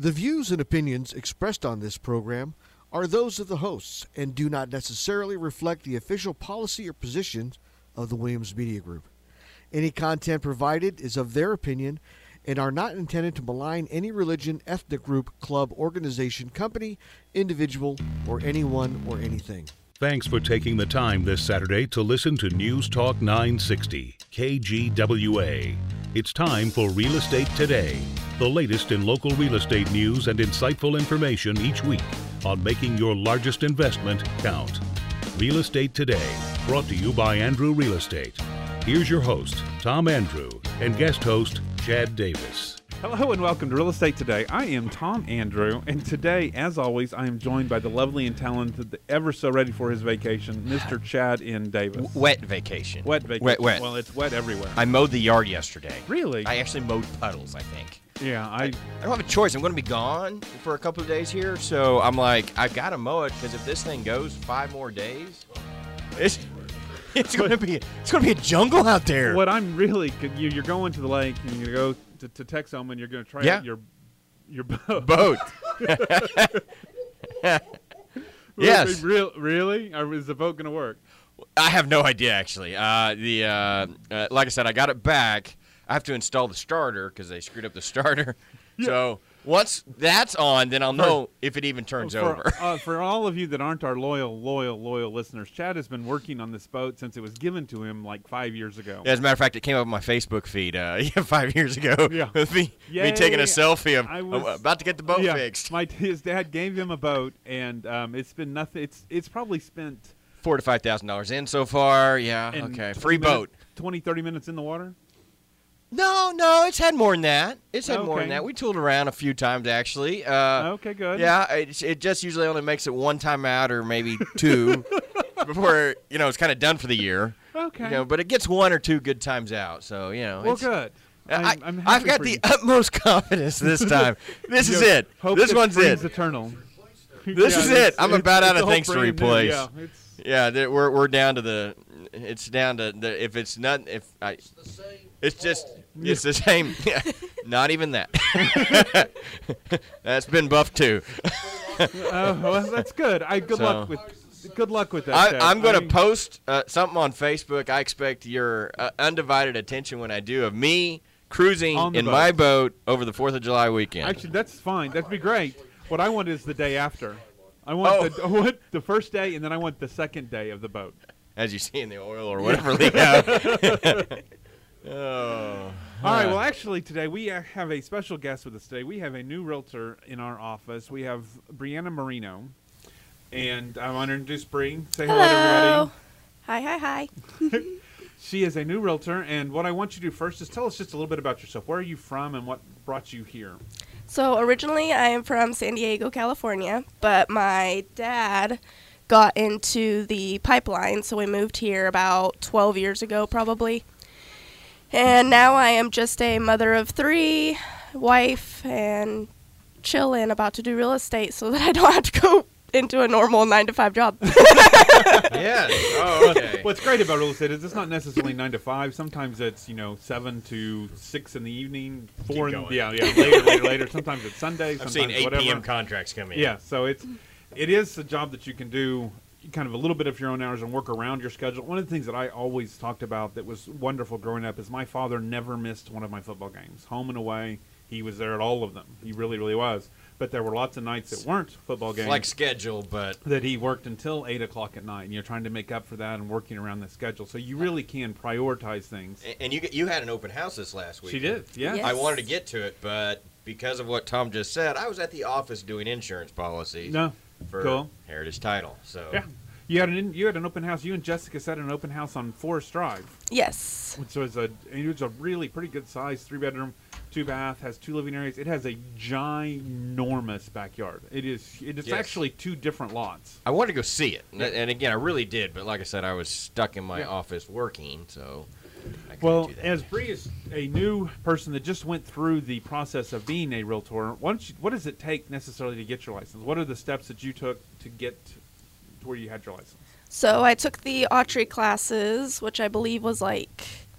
The views and opinions expressed on this program are those of the hosts and do not necessarily reflect the official policy or positions of the Williams Media Group. Any content provided is of their opinion and are not intended to malign any religion, ethnic group, club, organization, company, individual, or anyone or anything. Thanks for taking the time this Saturday to listen to News Talk 960, KGWA. It's time for Real Estate Today, the latest in local real estate news and insightful information each week on making your largest investment count. Real Estate Today, brought to you by Andrew Real Estate. Here's your host, Tom Andrew, and guest host, Chad Davis. Hello and welcome to Real Estate Today. I am Tom Andrew, and today, as always, I am joined by the lovely and talented, ever so ready for his vacation, Mr. Chad N. Davis. Wet vacation. Wet vacation. Wet. Well, it's wet everywhere. I mowed the yard yesterday. Really? I actually mowed puddles, I think. Yeah, I don't have a choice. I'm going to be gone for a couple of days here, so I'm like, I've got to mow it because if this thing goes 5 more days, it's going to be a jungle out there. What I'm really, you're going to the lake and you're going to go to Texoma and you're going to try out your boat. Yes. Really? Or is the boat going to work? I have no idea, actually. Like I said, I got it back. I have to install the starter because they screwed up the starter. Yeah. So once that's on, then I'll know if it even turns over. For all of you that aren't our loyal listeners, Chad has been working on this boat since it was given to him like 5 years ago. Yeah, as a matter of fact, it came up on my Facebook feed 5 years ago with me taking a selfie of I'm about to get the boat fixed. His dad gave him a boat, and it's been nothing. It's probably spent $4,000 to $5,000 in so far. Yeah, okay. Free boat. 20-30 minutes in the water? No, it's had more than that. More than that. We tooled around a few times, actually. Okay, good. Yeah, it just usually only makes it one time out or maybe two before, it's kind of done for the year. Okay. But it gets 1 or 2 good times out, so, Well, good. I've got the utmost confidence this time. This is it. This one's it. Eternal. This is it. I'm about out of things to replace. Yeah, we're down to the. It's down to the. If it's not, it's just. It's the same. Not even that. That's been buffed too. Well, that's good. Good luck with that. I'm going to post something on Facebook. I expect your undivided attention when I do of me cruising in my boat over the 4th of July weekend. Actually, that's fine. That'd be great. What I want is the day after. I want the first day, and then I want the second day of the boat. As you see in the oil or whatever leak out. Oh. All right. Well, actually, today we have a special guest with us today. We have a new realtor in our office. We have Brianna Marino, and I want to introduce Bree. Say hello to everybody. Hi. She is a new realtor, and what I want you to do first is tell us just a little bit about yourself. Where are you from, and what brought you here? So originally, I am from San Diego, California, but my dad got into the pipeline, so we moved here about 12 years ago, probably. And now I am just a mother of 3, wife, and chillin', about to do real estate so that I don't have to go into a normal 9-to-5 job. Yes. Oh, okay. What's great about real estate is it's not necessarily 9 to 5. Sometimes it's 7 to 6 in the evening, 4 in later. Sometimes it's Sunday. I've seen 8 p.m. contracts come in. Yeah, so it is a job that you can do kind of a little bit of your own hours and work around your schedule. One of the things that I always talked about that was wonderful growing up is my father never missed one of my football games. Home and away, he was there at all of them. He really, really was. But there were lots of nights that weren't football games. Like schedule, but that he worked until 8 o'clock at night, and you're trying to make up for that and working around the schedule. So you really can prioritize things. And you had an open house this last week. She did, yeah. Yes. I wanted to get to it, but because of what Tom just said, I was at the office doing insurance policies for Heritage Title. So yeah. You had an open house. You and Jessica set an open house on Forest Drive. Yes. Which was a really pretty good size 3-bedroom, 2-bath, has 2 living areas. It has a ginormous backyard. It's actually 2 different lots. I wanted to go see it, and again, I really did. But like I said, I was stuck in my office working, so. Well, as Bree is a new person that just went through the process of being a realtor, what does it take necessarily to get your license? What are the steps that you took to get to where you had your license? So I took the Autry classes, which I believe was like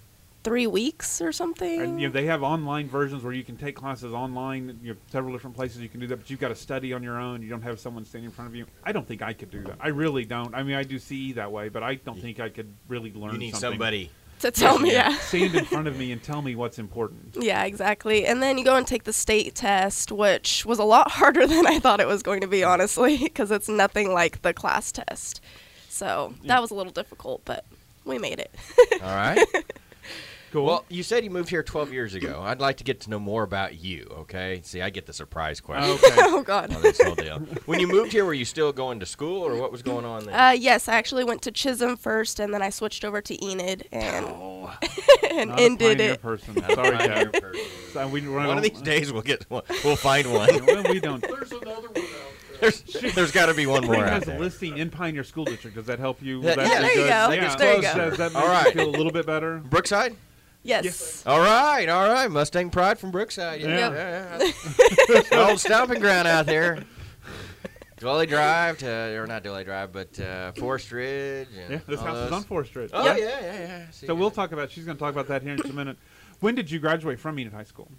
3 weeks or something. And they have online versions where you can take classes online. You have several different places you can do that, but you've got to study on your own. You don't have someone standing in front of you. I don't think I could do that. I really don't. I mean, I do CE that way, but I don't think I could really learn. You need something. somebody. To tell me, yeah. Stand in front of me and tell me what's important. Yeah, exactly. And then you go and take the state test, which was a lot harder than I thought it was going to be, honestly, because it's nothing like the class test. So that was a little difficult, but we made it. All right. Cool. Well, you said you moved here 12 years ago. I'd like to get to know more about you, okay? See, I get the surprise question. Okay. Oh, God. On this whole deal. When you moved here, were you still going to school, or what was going on there? Yes, I actually went to Chisholm first, and then I switched over to Enid and, and Not a ended pioneer it. person. Sorry, Pioneer Kat. person. So One of these days we'll find one. Well, we don't. There's another one out there. There's got to be one Spring more out has a there. listing in Pioneer School District. Does that help you? Yeah, That's yeah, there you good. go. Yeah. There you go. Does that make All you right. feel a little bit better? Brookside? Yes. All right. Mustang Pride from Brookside. Yeah. It's an old stomping ground out there. Dwelly Drive or not Dwelly Drive, but Forest Ridge. And Yeah, this all house is those. on Forest Ridge. Oh, Yep. yeah. See, So we'll talk about. She's going to talk about that here in just a minute. When did you graduate from Enid High School?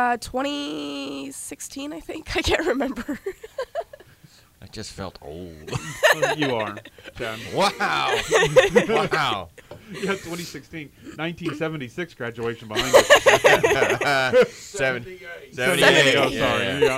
2016, I think. I can't remember. I just felt old. You are, Chad. Wow. Wow. Yeah, 2016, 1976 graduation behind us. 78. 78. Oh, Yeah, sorry. yeah.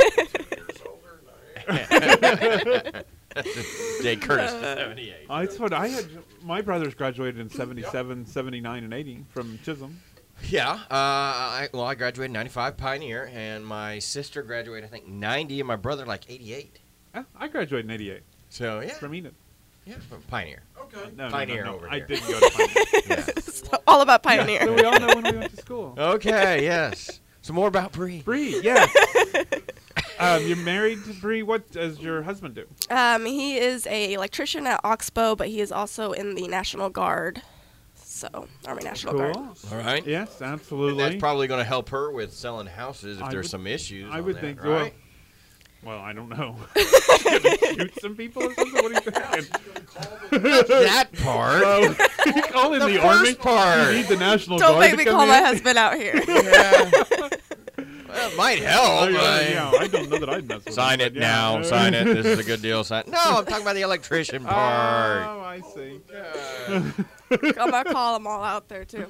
Years older than I am. Jay Curtis, 78. I thought I had. My brothers graduated in 77, 79, and 80 from Chisholm. Yeah. I graduated in 95 Pioneer, and my sister graduated, I think, 90, and my brother, like, 88. I graduated in 88 So, yeah. from Enid. Yeah, from Pioneer. Okay. No, Pioneer no, no, over I here. didn't go to Pioneer. Yeah. It's all about Pioneer. So we all know when we went to school. Okay, yes. Some more about Bree. Bree, yes. You're married to Bree. What does your husband do? He is a electrician at Oxbow, but he is also in the National Guard. So, Army National Guard. Cool. All right. Yes, And absolutely. that's probably going to help her with selling houses if I there's would- some issues. I on would that, think. right? Well, I don't know. Gonna shoot some people or something? What are you thinking? That part. You call in The the, first army. part. You need the National Don't Guard make to me come call in? my husband out here. Yeah. Well, it might help. Yeah, I don't know that I'd mess with Sign him, it but now. yeah. Sign it. This is a good deal. Sign. No, I'm talking about the electrician part. Oh, I see. I'm going to call them all out there, too.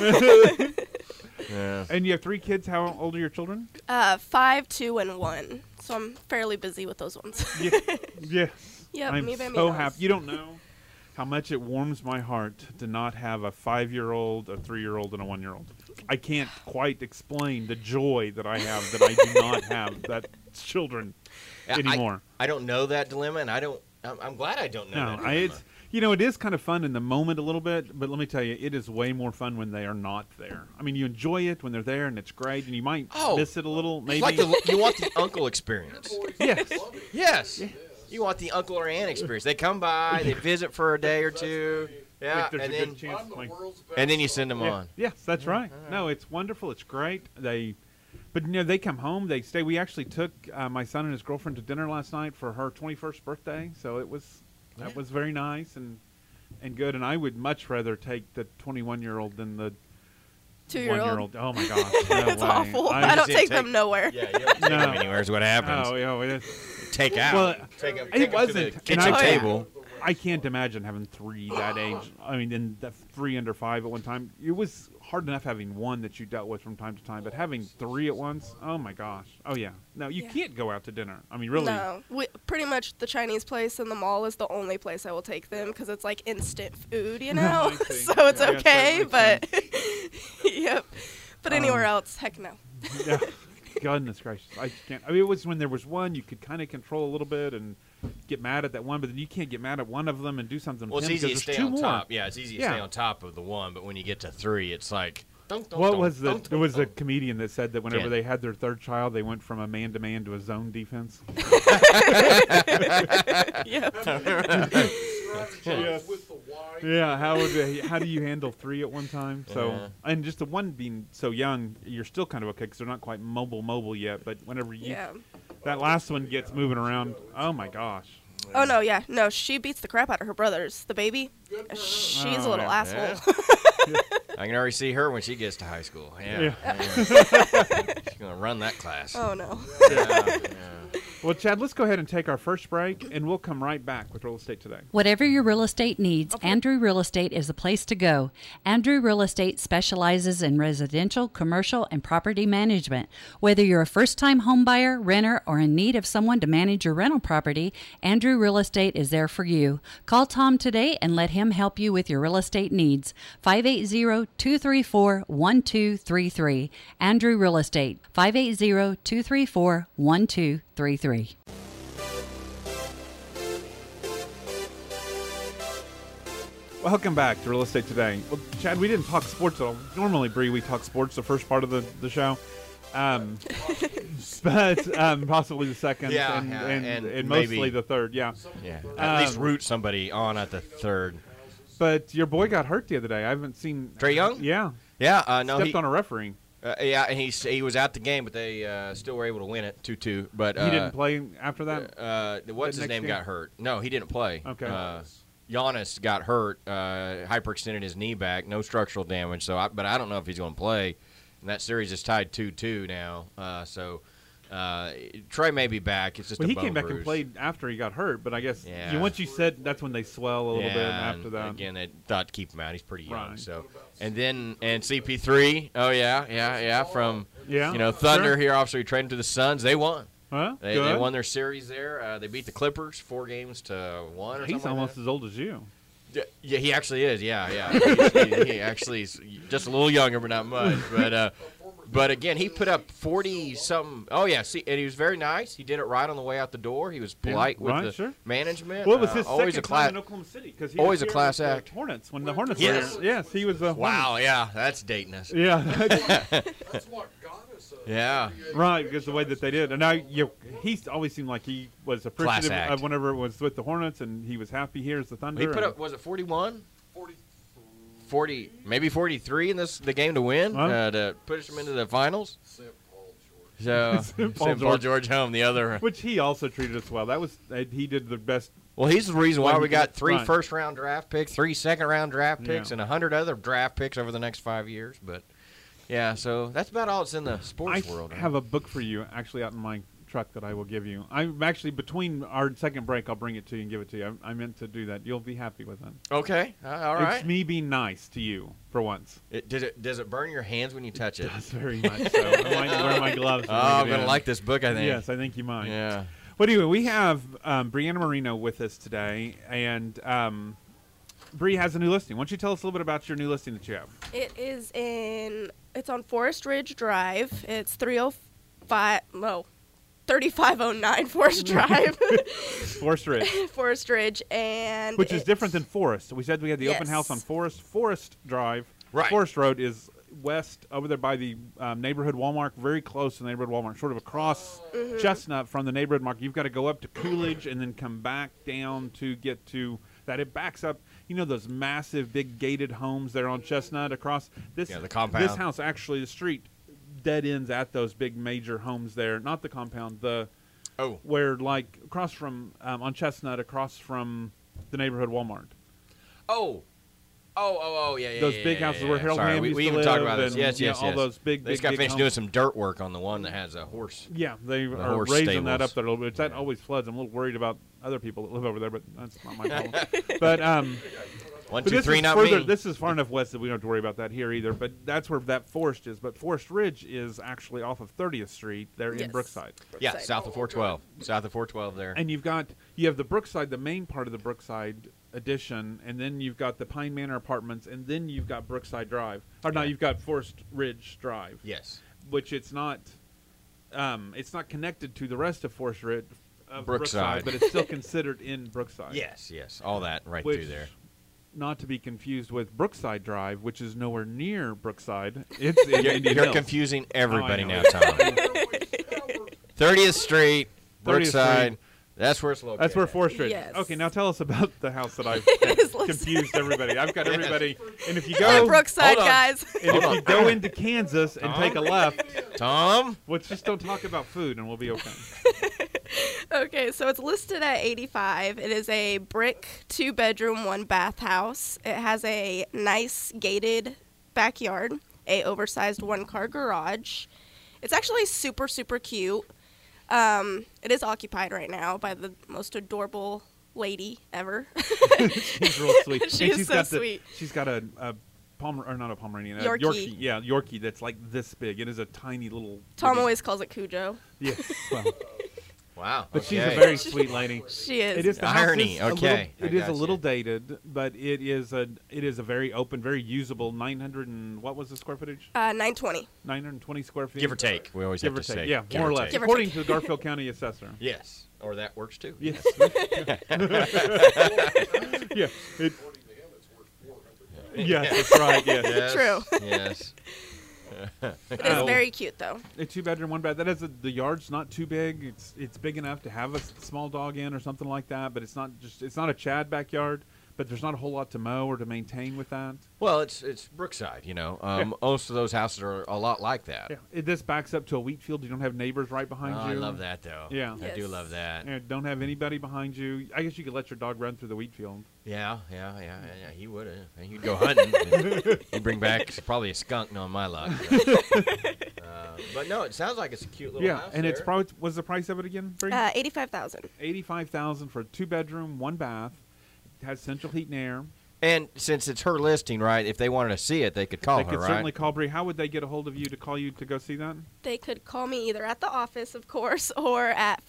Yeah. And you have 3 kids. How old are your children? 5, 2, and 1. So I'm fairly busy with those ones. Yes. Yep, I'm me so baby happy. You don't know how much it warms my heart to not have a 5-year-old, a 3-year-old, and a 1-year-old. I can't quite explain the joy that I have that I do not have that children anymore. I don't know that dilemma, and I'm glad I don't know that No, dilemma. it's it is kind of fun in the moment a little bit, but let me tell you, it is way more fun when they are not there. I mean, you enjoy it when they're there, and it's great, and you might miss it a little, maybe. It's like you want the uncle experience. Yes. Yes. You want the uncle or aunt experience. They come by, they visit for a day or two. Yeah, There's and a then good chance. I'm the like- world's best. and then you send them Yeah. on. Yes, that's right. No, it's wonderful. It's great. But they come home. They stay. We actually took my son and his girlfriend to dinner last night for her 21st birthday. So that was very nice and good. And I would much rather take the 21-year-old than the 2-year-old. 1-year-old. Oh my gosh, no It's way. awful. I I don't see it take take- them nowhere. Yeah, you don't take No. them anywhere is what happens. Oh, yeah, it is. Take out. Well, take them, it take 'em to wasn't. the And kitchen I- table. I can't imagine having 3 that age. I mean, in the 3 under 5 at one time. It was hard enough having 1 that you dealt with from time to time, but having 3 at once, oh my gosh. Oh yeah. No, you Yeah. can't go out to dinner. I mean, really. No, pretty much the Chinese place in the mall is the only place I will take them because it's like instant food, you know. I see. So it's Yeah, okay, that but yep. But anywhere else, heck no. Yeah. Goodness gracious. I can't. I mean, it was when there was 1 you could kind of control a little bit and get mad at that one, but then you can't get mad at one of them and do something Well, with it's him easy to because there's stay 2 on more. top. Yeah, it's easy to Yeah. stay on top of the 1, but when you get to 3, it's like. Dunk, dunk, What dunk, was dunk, there was a dunk. comedian that said that whenever Ken. they had their 3rd child, they went from a man-to-man to a zone defense. Yep. Strategize with the Y. Yeah, how do you handle 3 at one time? So, Yeah. and just the one being so young, you're still kind of okay because they're not quite mobile yet. But whenever Yeah. that last one gets moving around, oh my gosh. Oh no, yeah, no. She beats the crap out of her brothers. The baby, she's a Oh, little yeah. asshole. I can already see her when she gets to high school. Yeah. She's going to run that class. Oh no. Yeah. Well, Chad, let's go ahead and take our first break, and we'll come right back with Real Estate Today. Whatever your real estate needs, Andrew Real Estate is the place to go. Andrew Real Estate specializes in residential, commercial, and property management. Whether you're a first-time home buyer, renter, or in need of someone to manage your rental property, Andrew Real Estate is there for you. Call Tom today and let him help you with your real estate needs. 580-234-1233. Andrew Real Estate. 580-234-1233. Welcome back to Real Estate Today. Well, Chad, we didn't talk sports at all. Normally, Bree, we talk sports the first part of the show. But possibly the second and mostly maybe the third, yeah. Yeah. At least root somebody on at the third. But your boy got hurt the other day. I haven't seen Trae Young? Yeah. Yeah. No, Stepped on a referee. Yeah, and he was at the game, but they still were able to win it 2-2. But He didn't play after that? what's his next name game? got hurt? No, he didn't play. Okay. Giannis got hurt, hyperextended his knee back, no structural damage. But I don't know if he's going to play. And that series is tied 2-2 now. Trey may be back. It's just Well, a he bone came back bruise. and played after he got hurt, but I guess Yeah. once you said that's when they swell a little bit after and that. Again, they thought to keep him out. He's pretty young. Right. So, and CP3. Oh yeah. From Yeah, Thunder sure. here. Obviously, traded to the Suns. They won. Huh? They Good. won their series there. They beat the Clippers 4-1. Or He's something almost like as old as you. that. Yeah, he actually is. Yeah. he actually is just a little younger, but not much. But again, he put up 40-something. Oh, yeah. See, and he was very nice. He did it right on the way out the door. He was polite with right, the sure. management. Well, it was his always second a class. time in Oklahoma City because he always was a here class with the act. Hornets when the Hornets Yes. were here. Yes, he was the Wow, yeah, that's dating us. Yeah, That's what got us. Yeah. right. Because the way that they did, and now he's always seemed like he was appreciative act. of whenever it was with the Hornets, and he was happy here as the Thunder. He put and- up, was it 41? 40. 40, maybe 43 in the game to win, Huh? to push them into the finals. St. Paul George. So St. Paul St. Paul George. George home, the other. which he also treated us well. That was he did the best. Well, he's the reason why Well, we got 3 right. first-round draft picks, 3 second-round draft picks, Yeah. and 100 other draft picks over the next 5 years. But yeah, so that's about all that's in the I sports world. have a book for you actually out in my truck that I will give you. I'm actually between our second break. I'll bring it to you and give it to you. I meant to do that. You'll be happy with it. Okay, all right. It's me being nice to you for once. Does it burn your hands when you touch it? That's very much so. I might wear my gloves. Oh, and bring I'm it gonna in. like this book. I think. Yes, I think you might. Yeah. But anyway, we have Brianna Marino with us today, and Bree has a new listing. Why don't you tell us a little bit about your new listing that you have? It's on Forest Ridge Drive. It's 3509 Forest Drive. Forest Ridge, Forest Ridge, and which is different than Forest. We said we had the open Yes. house on Forest Drive. Right. Forest Road is west over there by the neighborhood Walmart, very close to the neighborhood Walmart, sort of across Chestnut from the neighborhood market. You've got to go up to Coolidge and then come back down to get to that. It backs up. You know those massive, big gated homes there on Chestnut across this. Yeah, the compound. This house, actually, the street dead ends at those big major homes there. Not the compound. Where like across from on Chestnut, across from the neighborhood Walmart. Oh, yeah. Those big houses where Harold Sorry, Hamm used we to even talked live about this. and, Yes, yeah, yes. all those big, They just big, got big finished homes. doing some dirt work on the one that has a horse. Yeah, they are horse raising that up stables. there a little bit. That always floods. I'm a little worried about other people that live over there, but that's not my problem. But 1, but 2, 3, not further, me. this is far enough west that we don't have to worry about that here either. But that's where that forest is. But Forest Ridge is actually off of 30th Street there in Yes. Brookside. Yeah, Brookside. south of 412. South of 412 there. And you have the Brookside, the main part of the Brookside addition, and then you've got the Pine Manor Apartments, and then you've got Brookside Drive. Or no, you've got Forest Ridge Drive, Yes. which it's not connected to the rest of Forest Ridge. Brookside. But it's still considered in Brookside. Yes. All that right Which, through there. not to be confused with Brookside Drive, which is nowhere near Brookside. It's in Indian You're Hills. confusing everybody know. now, Tom. 30th Street, 30th Brookside. Street. That's where it's located. That's where Forest Ridge. Yes. Okay, now tell us about the house that I've Yes, let's- confused everybody. I've got everybody, and if you At go, Brookside, hold on. guys. and if you go into Kansas and take a left, Tom. let's just don't talk about food, and we'll be okay. Okay, so it's listed at 85. It is a brick 2-bedroom, 1-bath house. It has a nice gated backyard, a oversized 1-car garage. It's actually super, super cute. It is occupied right now by the most adorable lady ever. She's real sweet. And She's so got sweet. She's got a or not a Pomeranian, a Yorkie. Yorkie. Yeah, Yorkie that's like this big. It is a tiny little. Tom bitty- always calls it Cujo. Yes. Well, Wow. but she's a okay. very sweet lady. She is. It is the house Irony, is a okay, little- It I is a gotcha. little dated, but it is a very open, very usable 900 and what was the square footage? 920. 920 square feet. Give or take. We always Give have or to take. say. Yeah, give more or or less. take. Give or According take. to the Garfield County assessor. Yes. Or that works too. Yes. Yeah. It, According to him, it's worth 400. yes, that's right. Yes. Yes. True. Yes. It is very cute, though. A 2-bedroom, 1 bath. That has the yard's not too big. It's big enough to have a small dog in or something like that. But it's not a Chad backyard. But there's not a whole lot to mow or to maintain with that. Well, it's Brookside, you know. Most of those houses are a lot like that. Yeah. This backs up to a wheat field. You don't have neighbors right behind Oh, you. I love that, though. Yeah. I do Yes. love that. And don't have anybody behind you. I guess you could let your dog run through the wheat field. Yeah. He would have. He'd go hunting. He'd bring back probably a skunk, knowing my luck. But no, it sounds like it's a cute little house. and it's there. probably what's the price of it again? Bree? 85,000. $85,000 for a 2-bedroom, 1 bath. It has central heat and air. And since it's her listing, right? If they wanted to see it, they could call They her, could right? certainly call Bree. How would they get a hold of you to call you to go see that? They could call me either at the office, of course, or at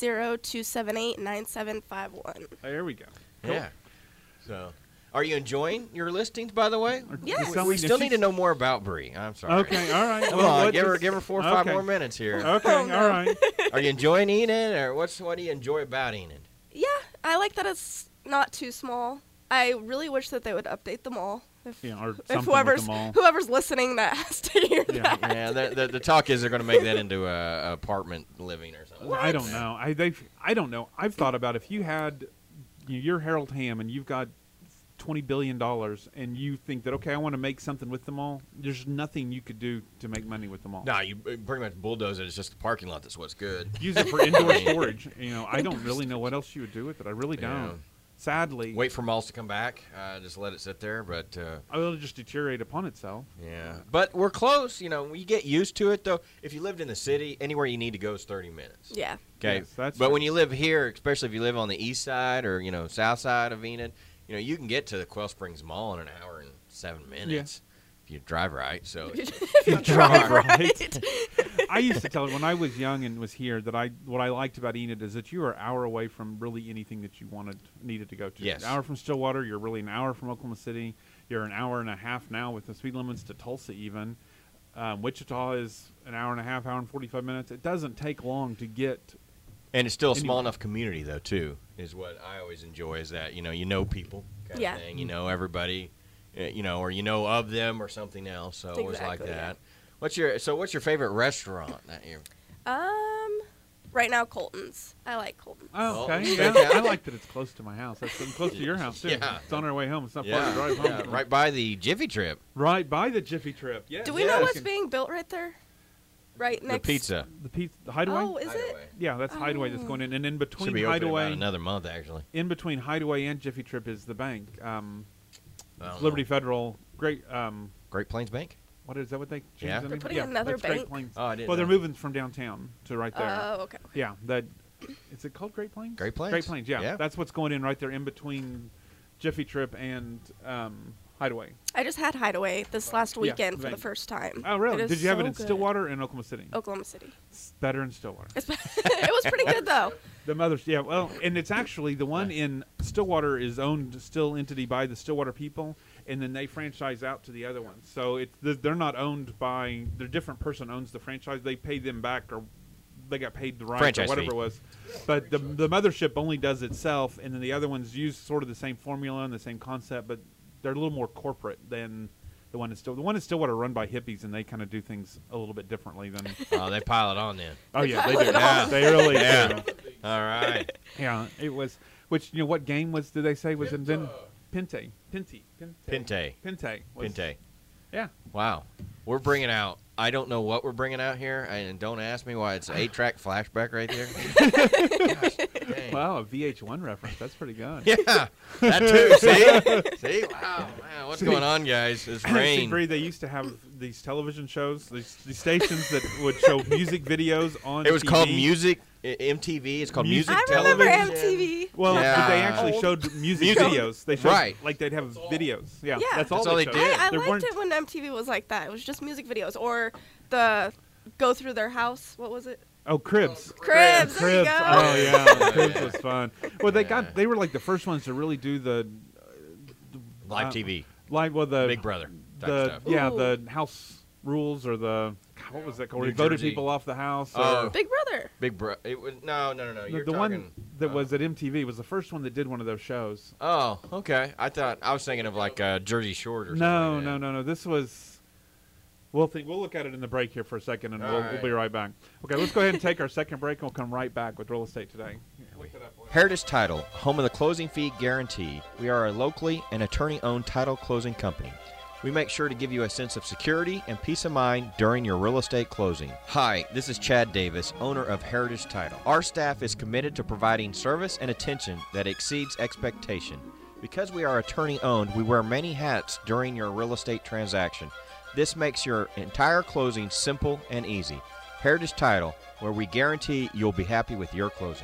580-278-9751. There we go. Cool. Yeah. So, are you enjoying your listings, by the way? Yes. Is selling- We is still she- need to know more about Bree. I'm sorry. Okay, all right. Come Well, on, what give is- her 4 or 5 okay. more minutes here. Okay, Oh, no. all right. Are you enjoying Enid, or what do you enjoy about Enid? Yeah, I like that it's not too small. I really wish that they would update them all. If, Yeah, or if something with whoever's them all. whoever's listening that has to hear Yeah. that. Yeah, the talk is they're going to make that into a apartment living or something. I don't know. I don't know. I've thought about if you had, you're Harold Hamm and you've got $20 billion and you think that, okay, I want to make something with them all, there's nothing you could do to make money with them all. No, you pretty much bulldoze it. It's just the parking lot that's what's good. Use it for indoor storage. I don't really know what else you would do with it. I really don't. Yeah. Sadly, Wait for malls to come back. Just let it sit there. But I will just deteriorate upon itself. yeah, but we're close. You get used to it though. If you lived in the city, anywhere you need to go is 30 minutes. Yeah. Okay, Yes, that's but true. when you live here, especially if you live on the east side or south side of Enid, you can get to the Quail Springs Mall in an hour and 7 minutes if you drive right. So Drive right. I used to tell her when I was young and was here that what I liked about Enid is that you are an hour away from really anything that you needed to go to. Yes. An hour from Stillwater, you're really an hour from Oklahoma City. You're an hour and a half now with the speed limits to Tulsa even. Wichita is an hour and a half, hour and 45 minutes. It doesn't take long to get. and it's still a small Anyway. enough community though too. Is what I always enjoy is that you know people kind Yeah. of thing. You know everybody, or of them or something else. So I always like Exactly, that. yeah. What's your favorite restaurant that you? Right now, Colton's. I like Colton's. Oh, Well, okay. yeah. Yeah. I like that it's close to my house. That's close to your house too. Yeah. It's on our way home. It's not far to drive home. yeah, right by the Jiffy Trip. Right by the Jiffy Trip. Yes. Do we Yeah. know what's being built right there? Right next. The pizza The Hideaway? Oh, is it? Yeah, that's Hideaway that's going in. And in should between be open in Hideaway about another month actually. in between Hideaway and Jiffy Trip is the bank. I don't Liberty know. Federal. Great. Great Plains Bank. What is that? What they changed Yeah. the They're name? putting Yeah, another that's Great bank? Plains. Oh, I didn't Well, they're know. moving from downtown to right there. Oh, okay. Yeah, that. Is it called Great Plains? Great Plains? Great Plains. Yeah, Yeah. that's what's going in right there in between Jiffy Trip and Hideaway. I just had Hideaway this last Yeah, weekend for bank. the first time. Oh, really? It is Did you have it so in good. Stillwater or in Oklahoma City? Oklahoma City. It's better in Stillwater. It was pretty good though. The mother's, yeah, well, and it's actually the one in Stillwater is owned still entity by the Stillwater people, and then they franchise out to the other ones. So they're not owned by, their different person owns the franchise. They pay them back, or they got paid the right Franchise or whatever fee. it was. But the mothership only does itself, and then the other ones use sort of the same formula and the same concept, but they're a little more corporate than the one in Stillwater. The one in Stillwater run by hippies, and they kind of do things a little bit differently than. Oh, they pile it on then. Oh yeah, they pile do. it on. They really Yeah. do. All right. Yeah, it was. Which what game was? Did they say was invented? Pente. Pinte. Pente. Was, Pinte. Yeah. Wow. We're bringing out I don't know what we're bringing out here, and don't ask me why it's an 8-track flashback right there. Gosh, dang. Wow, a VH1 reference. That's pretty good. Yeah, that too. See? Wow. Man, what's going on, guys? It's See, rain. Bree, they used to have these television shows, these stations that would show music videos on It was TV. called Music MTV. It's called Music I remember Television. MTV. Well, Yeah. but they actually Old. showed music Music. videos. They showed, Right. like they'd have videos. Yeah, Yeah. that's all That's all they showed. did. I There liked weren't- it when MTV was like that. It was just music videos or the go through their house. What was it? Oh, Cribs. Cribs. There you Cribs. go. Oh yeah, Yeah. Cribs was fun. Well, Yeah. they were like the first ones to really do the Live Uh, TV. the Big Brother type the stuff. yeah Ooh. the house rules or the what was that called? Where New he voted Jersey. people off the house. Oh. Or Big Brother. Big Brother. It was no. You're the talking, one that was at MTV was the first one that did one of those shows. Oh, okay. I was thinking of like Jersey Shore or something. No, like that. no. This was. We'll look at it in the break here for a second, and All we'll right. be right back. Okay, let's go ahead and take our second break, and we'll come right back with Real Estate Today. Heritage Title, home of the closing fee guarantee. We are a locally and attorney-owned title closing company. We make sure to give you a sense of security and peace of mind during your real estate closing. Hi, this is Chad Davis, owner of Heritage Title. Our staff is committed to providing service and attention that exceeds expectation. Because we are attorney-owned, we wear many hats during your real estate transaction. This makes your entire closing simple and easy. Heritage Title, where we guarantee you'll be happy with your closing.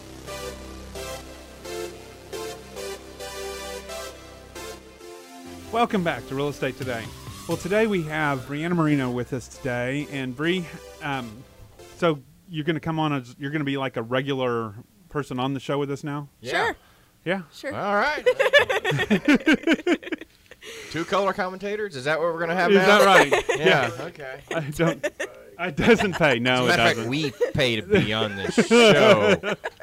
Welcome back to Real Estate Today. Well, today we have Brianna Marino with us today, and Bree, so you're going to come on as you're going to be like a regular person on the show with us now. Sure. Yeah. Sure. All right. Two color commentators? Is that what we're going to have Is now? that right? Yeah. Okay. I don't. It doesn't pay. No, As a it matter of fact, doesn't. we pay to be on this show.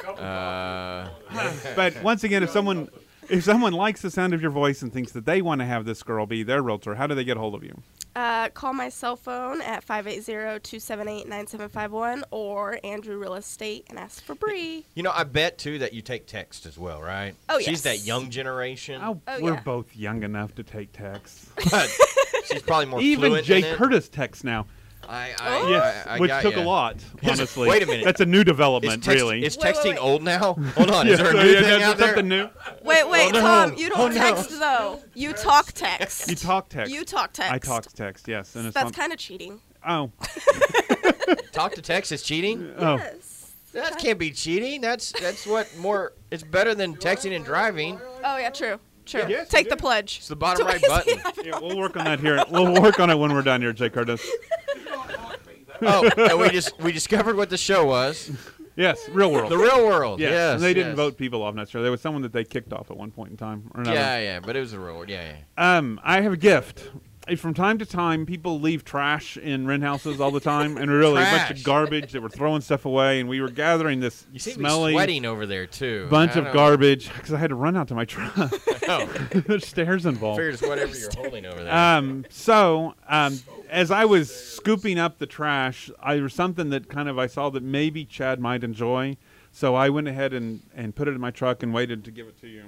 But once again, if someone likes the sound of your voice and thinks that they want to have this girl be their realtor, how do they get a hold of you? Call my cell phone at 580-278-9751 or Andrew Real Estate and ask for Bree. You know, I bet, too, that you take text as well, right? Oh, She's yes. that young generation. Oh, Oh, we're yeah. both young enough to take texts. But she's probably more Even fluent Jay in it. Curtis texts now. Oh. Yes, I which got took ya. a lot, honestly. Wait a minute. That's a new development, Is really. Is Wait, texting wait. old now? Hold on. Is there a So, new yeah, thing that's out there? something new. Wait, Oh, no. Tom, you Oh, don't no. text, though. You talk text. You talk text. You talk text. I talk text, yes. And it's That's not, kind of cheating. oh, Talk to text is cheating? oh. Yes. That can't be cheating. That's what more. It's better than texting and driving. Oh, yeah, true. True. Yes, Take you the do. pledge. It's the bottom To right Wednesday button. Yeah, we'll work on that here. We'll work on it when we're done here, Jay Curtis. Oh, and we discovered what the show was. Yes, Real World. The Real World. Yes, Yes. and they didn't yes. vote people off necessarily. There was someone that they kicked off at one point in time or another. Yeah, but it was the Real World. Yeah. I have a gift. From time to time, people leave trash in rent houses all the time, and really a bunch Trash. of garbage. They were throwing stuff away, and we were gathering this You seem smelly to be sweating over there too. bunch I of don't- garbage because I had to run out to my truck. Oh, There's stairs involved. figured it's whatever you're holding over there. As I was scooping up the trash, there was something that I saw that maybe Chad might enjoy. So I went ahead and put it in my truck and waited to give it to you.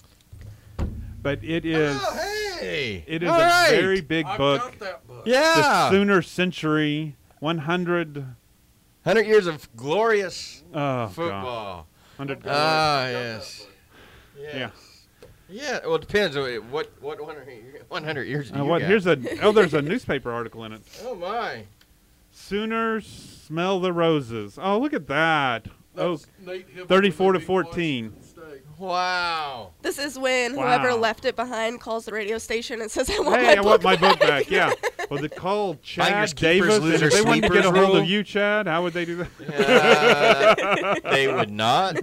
But it is Oh, hey! it is All a right. very big I've book. got that book. The Yeah. Sooner Century 100 100 years of glorious oh football. God, 100 Ah, yes. yeah. Yeah, well, it depends. What 100 years do you What got? there's a newspaper article in it. Oh, my. Sooners smell the roses. Oh, look at that. Oh, That's Nate Hibble 34 when to they beat 14. Washington State. Wow. This is when Wow. whoever left it behind calls the radio station and says, I want Hey, my I book want my back. book back. Yeah. Well, they called Chad Finders keepers, Davis. And if losers they wanted to get a sleepers hold rule. of you, Chad, how would they do that? They would not.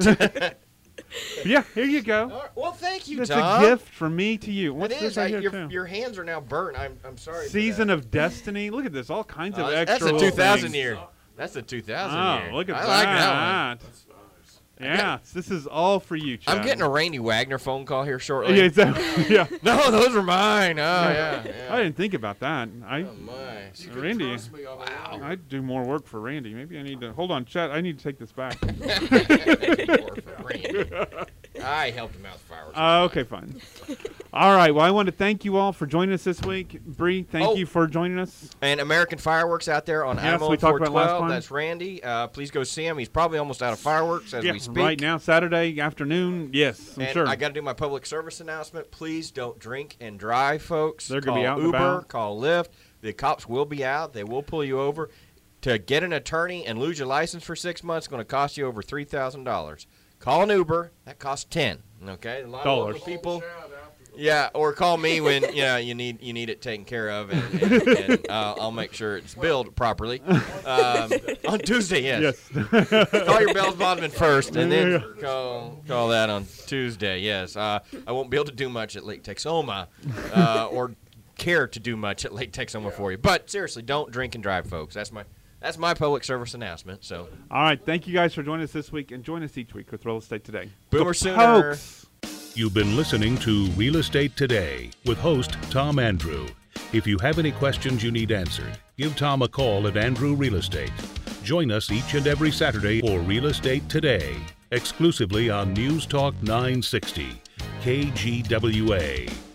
Yeah, here you go. All right, well, thank you, It's Tom. a gift from me to you. What's It this is. right here, Your, too? your hands are now burnt. I'm sorry. for Season that. of Destiny. Look at this. All kinds of That's extra a little 2000 things. year. That's a 2000 Oh, year. look at I that. like that one. That's nice. Yeah, this is all for you, Chad. I'm getting a Randy Wagner phone call here shortly. Yeah, exactly. Yeah. No, those are mine. Oh, yeah. I didn't think about that. Oh, my. You can Randy. trust me on a lot. I do more work for Randy. Maybe I need to hold on, Chad. I need to take this back. Randy. I helped him out with fireworks. Okay, fine. All right. Well, I want to thank you all for joining us this week. Bree, thank you for joining us. And American Fireworks out there on Animal we talked about last 412. time. That's Randy. Please go see him. He's probably almost out of fireworks as we speak. Right now, Saturday afternoon. Yes, I'm And sure. I got to do my public service announcement. Please don't drink and drive, folks. They're gonna be out and Uber, about. call Lyft. The cops will be out. They will pull you over. To get an attorney and lose your license for 6 months is going to cost you over $3,000. Call an Uber. That costs $10. Okay, a lot of local people. Yeah, or call me when you need it taken care of, and I'll make sure it's billed properly on Tuesday. Yes. Call your Bell's Bodman first, and then call that on Tuesday. Yes, I won't be able to do much at Lake Texoma, or care to do much at Lake Texoma for you. But seriously, don't drink and drive, folks. That's my public service announcement. So, all right, thank you guys for joining us this week, and join us each week with Real Estate Today. Boomer Go Sooner. Pokes! You've been listening to Real Estate Today with host Tom Andrew. If you have any questions you need answered, give Tom a call at Andrew Real Estate. Join us each and every Saturday for Real Estate Today, exclusively on News Talk 960, KGWA.